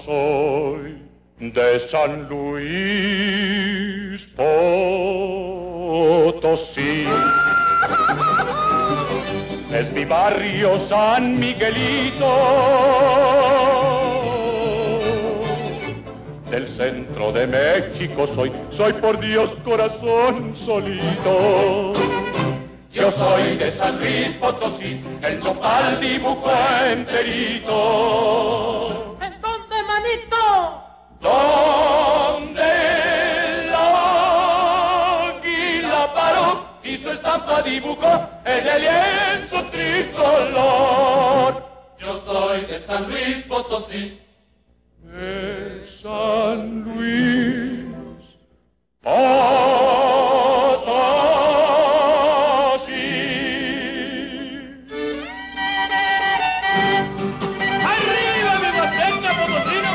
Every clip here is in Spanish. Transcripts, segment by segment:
soy de San Luis Potosí. Es mi barrio San Miguelito, del centro de México soy por Dios corazón solito. Yo soy de San Luis Potosí, el nopal dibujo enterito. ¿En dónde, manito? Donde la águila paró y su estampa dibujó en el lienzo tricolor. Yo soy de San Luis Potosí, de San Luis Potosí. ¡Arriba, mi Huasteca, potosino,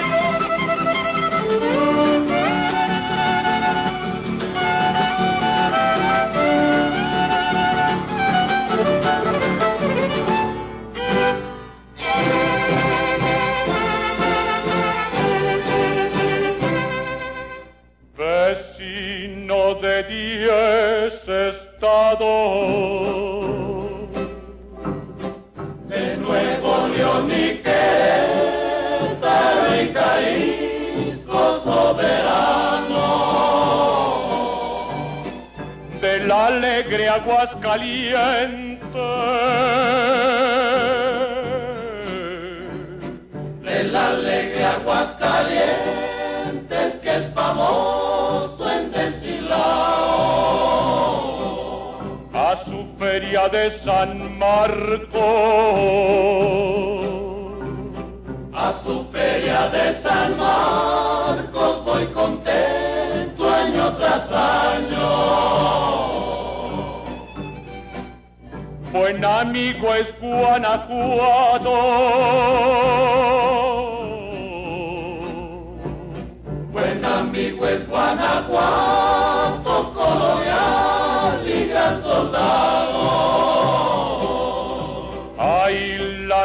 Vecino de 10 estados, de Nuevo León y Querétaro y Jalisco soberano, del alegre Aguascalientes, del alegre Aguascalientes que es famoso en Deshilao, a su feria de San Marcos, a su feria de San Marcos voy contento año tras año. buen amigo es Guanajuato, Buen amigo es Guanajuato, colonial y gran soldado. ay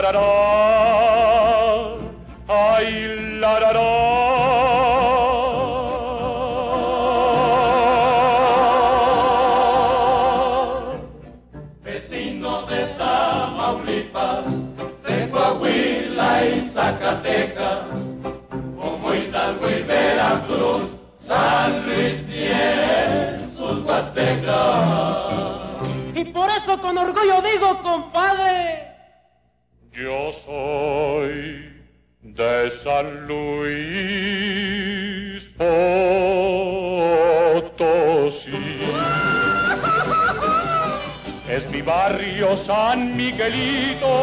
larará, ay larará. Vecino de Tamaulipas, de Coahuila y Zacatecas, como Hidalgo y Veracruz, San Luis tiene sus huastecas. Y por eso con orgullo digo, compadre, Yo soy de San Luis Potosí. Es mi barrio San Miguelito,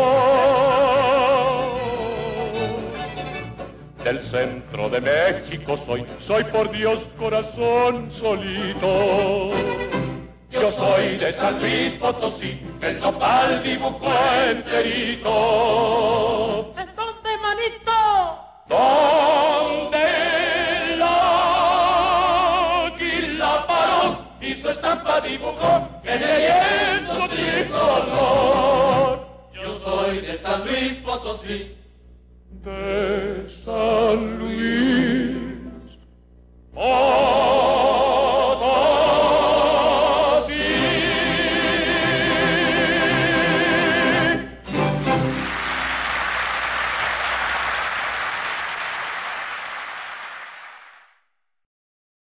del centro de México soy por Dios corazón solito. Yo soy de San Luis Potosí, el nopal dibujo enterito. ¿en dónde, manito? Donde la águila paró y su estampa dibujó en el lienzo tricolor. Yo soy de San Luis Potosí,